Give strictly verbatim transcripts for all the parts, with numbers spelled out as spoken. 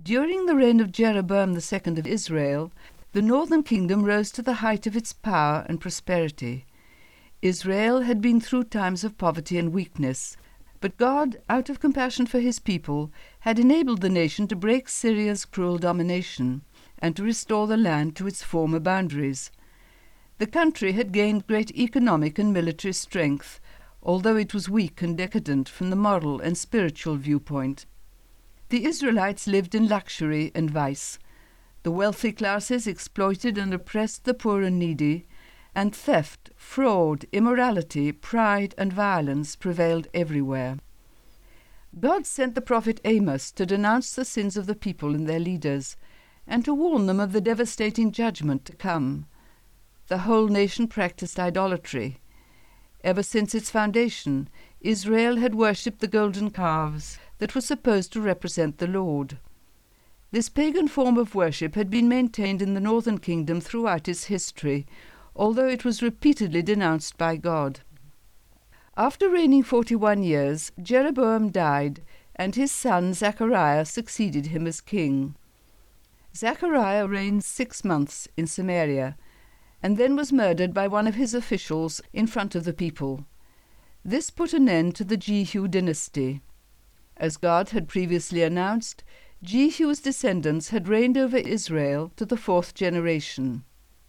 During the reign of Jeroboam the second of Israel, the northern kingdom rose to the height of its power and prosperity. Israel had been through times of poverty and weakness, but God, out of compassion for his people, had enabled the nation to break Syria's cruel domination and to restore the land to its former boundaries. The country had gained great economic and military strength, although it was weak and decadent from the moral and spiritual viewpoint. The Israelites lived in luxury and vice. The wealthy classes exploited and oppressed the poor and needy, and theft, fraud, immorality, pride, and violence prevailed everywhere. God sent the prophet Amos to denounce the sins of the people and their leaders, and to warn them of the devastating judgment to come. The whole nation practiced idolatry. Ever since its foundation, Israel had worshipped the golden calves that were supposed to represent the Lord. This pagan form of worship had been maintained in the northern kingdom throughout its history, although it was repeatedly denounced by God. After reigning forty-one years, Jeroboam died, and his son Zechariah succeeded him as king. Zechariah reigned six months in Samaria, and then was murdered by one of his officials in front of the people. This put an end to the Jehu dynasty. As God had previously announced, Jehu's descendants had reigned over Israel to the fourth generation.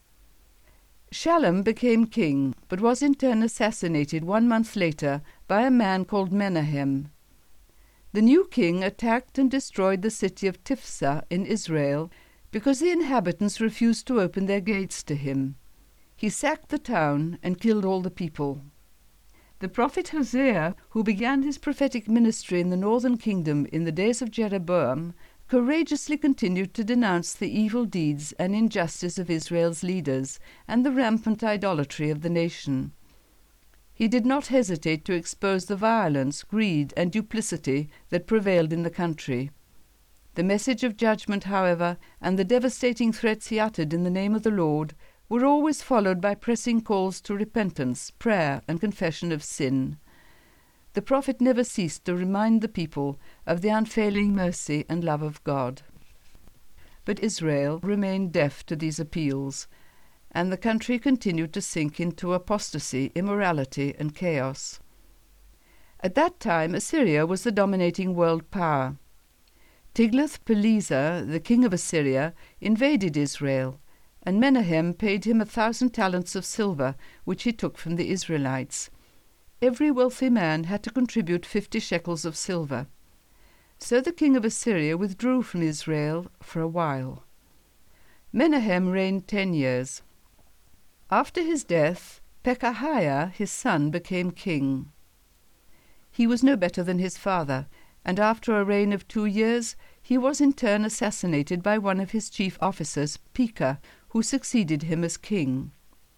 Shallum became king, but was in turn assassinated one month later by a man called Menahem. The new king attacked and destroyed the city of Tifsa in Israel because the inhabitants refused to open their gates to him. He sacked the town and killed all the people. The prophet Hosea, who began his prophetic ministry in the northern kingdom in the days of Jeroboam, courageously continued to denounce the evil deeds and injustice of Israel's leaders and the rampant idolatry of the nation. He did not hesitate to expose the violence, greed, and duplicity that prevailed in the country. The message of judgment, however, and the devastating threats he uttered in the name of the Lord were always followed by pressing calls to repentance, prayer, and confession of sin. The prophet never ceased to remind the people of the unfailing mercy and love of God. But Israel remained deaf to these appeals, and the country continued to sink into apostasy, immorality, and chaos. At that time, Assyria was the dominating world power. Tiglath-Pileser, the king of Assyria, invaded Israel, and Menahem paid him a thousand talents of silver, which he took from the Israelites. Every wealthy man had to contribute fifty shekels of silver. So the king of Assyria withdrew from Israel for a while. Menahem reigned ten years. After his death, Pekahiah, his son, became king. He was no better than his father, and after a reign of two years, he was in turn assassinated by one of his chief officers, Pekah, who succeeded him as king.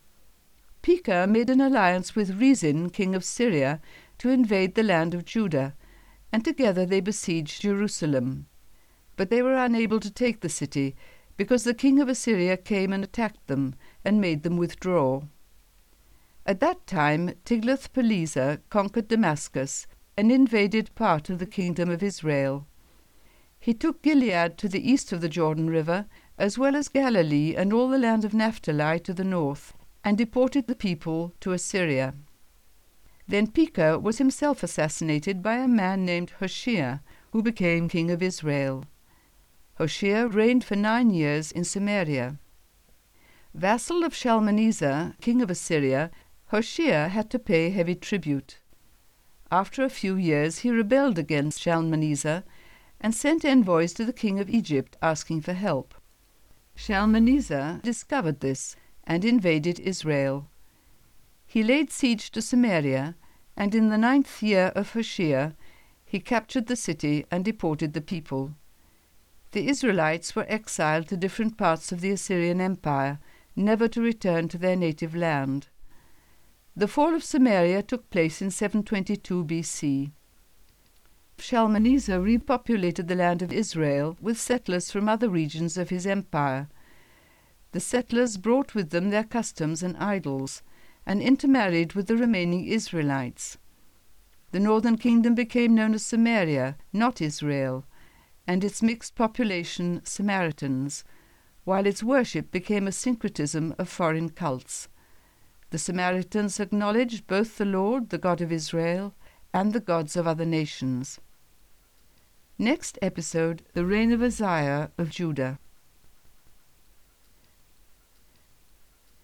Pekah made an alliance with Rezin, king of Syria, to invade the land of Judah, and together they besieged Jerusalem. But they were unable to take the city, because the king of Assyria came and attacked them, and made them withdraw. At that time Tiglath-Pileser conquered Damascus, and invaded part of the kingdom of Israel. He took Gilead to the east of the Jordan River, as well as Galilee and all the land of Naphtali to the north, and deported the people to Assyria. Then Pekah was himself assassinated by a man named Hoshea, who became king of Israel. Hoshea reigned for nine years in Samaria. Vassal of Shalmaneser, king of Assyria, Hoshea had to pay heavy tribute. After a few years he rebelled against Shalmaneser and sent envoys to the king of Egypt asking for help. Shalmaneser discovered this and invaded Israel. He laid siege to Samaria, and in the ninth year of Hoshea he captured the city and deported the people. The Israelites were exiled to different parts of the Assyrian Empire, never to return to their native land. The fall of Samaria took place in seven twenty-two B C. Shalmaneser repopulated the land of Israel with settlers from other regions of his empire. The settlers brought with them their customs and idols, and intermarried with the remaining Israelites. The northern kingdom became known as Samaria, not Israel, and its mixed population Samaritans, while its worship became a syncretism of foreign cults. The Samaritans acknowledged both the Lord, the God of Israel, and the gods of other nations. Next episode, the reign of Uzziah of Judah.